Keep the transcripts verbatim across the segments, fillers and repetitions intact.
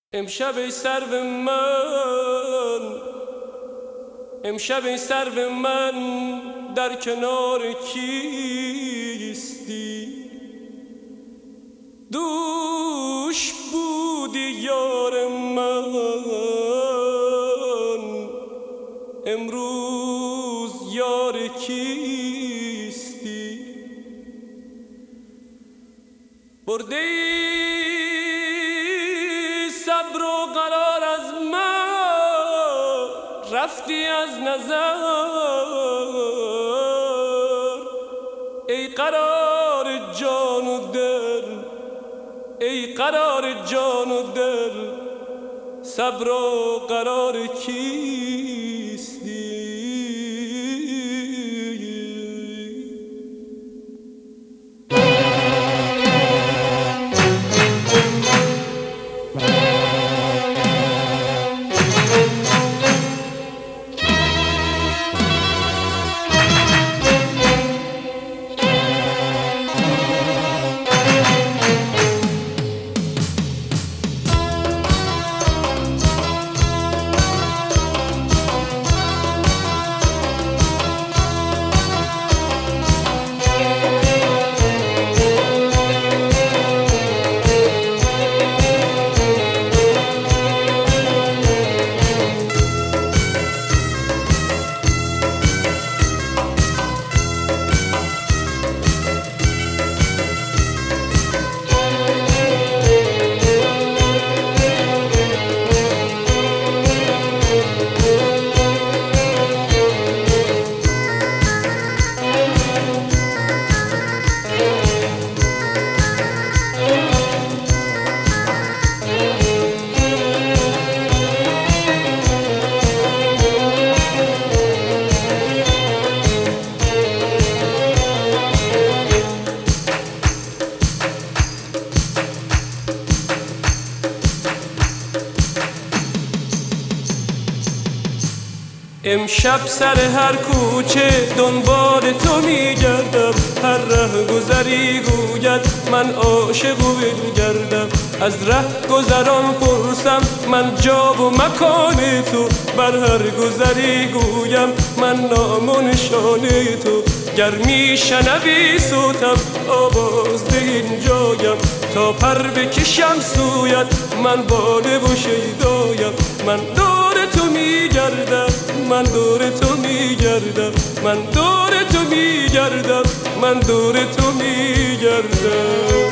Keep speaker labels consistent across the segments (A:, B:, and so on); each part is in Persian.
A: امشب ای سرو من، امشب ای سرو من در کنار کیستی؟ دوش بودی یار من، امروز یار کیستی؟ برده ای صبر و قرار از من، رفتی از نظر. ای قرار جان و دل، ای قرار جان و دل، صبر و قرار کیستی؟ امشب سر هر کوچه دنبال تو میگردم، هر ره گذری گوید من عاشق و بگردم. از ره گذران پرسم من جا و مکان تو، بر هر گذری گویم من نام و نشان تو. گر میشنوی صوتم آواز ده اینجایم، تا پر بکشم سویت من باده و شیدایم. من دور تو میگردم، من دور تو میگردم، من دور تو میگردم، من دور تو میگردم.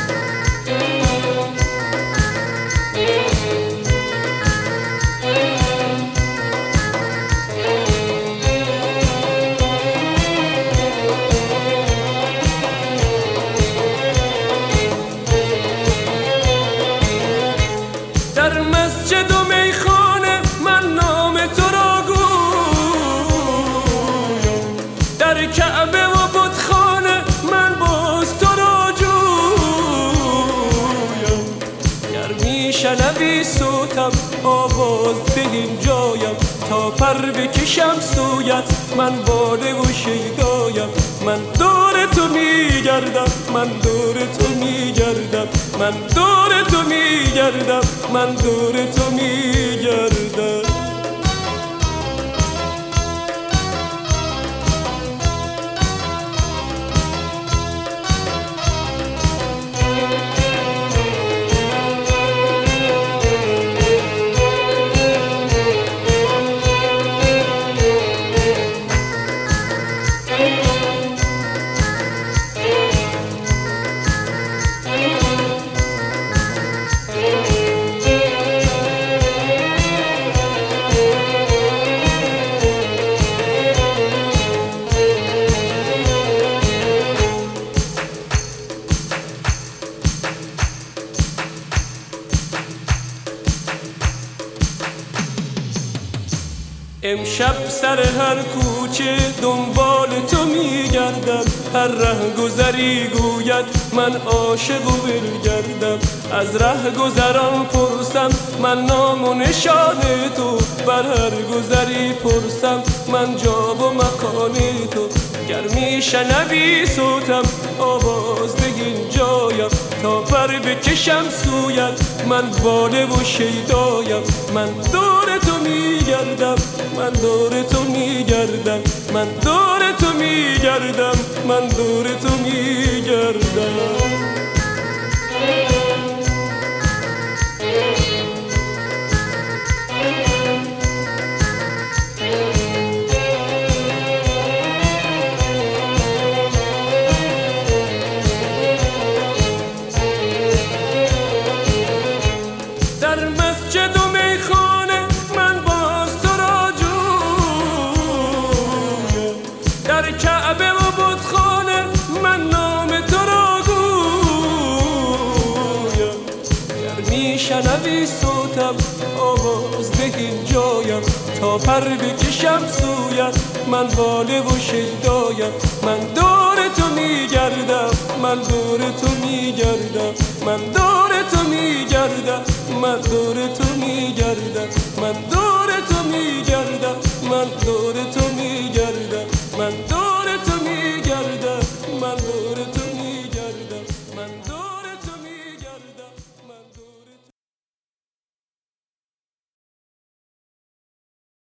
A: در مسجد و میخانه من نام تو را گویم، در کعبه و بتخانه من باز تو را جویم. گر میشنوی صوتم آواز ده اینجایم، تا پر بکشم سویت من باده و شیدایم. من دور تو میگردم، من دور تو میگردم، من دور تو میگردم، من دور تو میگردم. امشب سر هر کوچه دنبال تو میگردم، هر ره گذری گوید من عاشق و بگردم. از ره گذران پرسم من نام و نشان تو، بر هر گذری پرسم من جا و مکان تو. گر میشنوی صوتم آواز بگین جایم، تا پر بکشم سویت من باله و شیدایم. من دور تو میگردم، من دور تو میگردم، من دور تو میگردم، من دور تو میگردم. در مسجد و میخانه من باز تو را جویم، در کعبه و بتخانه من نام تو را گویم. گر میشنوی صوتم آواز بگین جایم، تا پر بکشم سویت من باله و شیدایم. من دور تو میگردم، من دور تو میگردم، من دور تو میگردم، من دور تو میگردم، من دور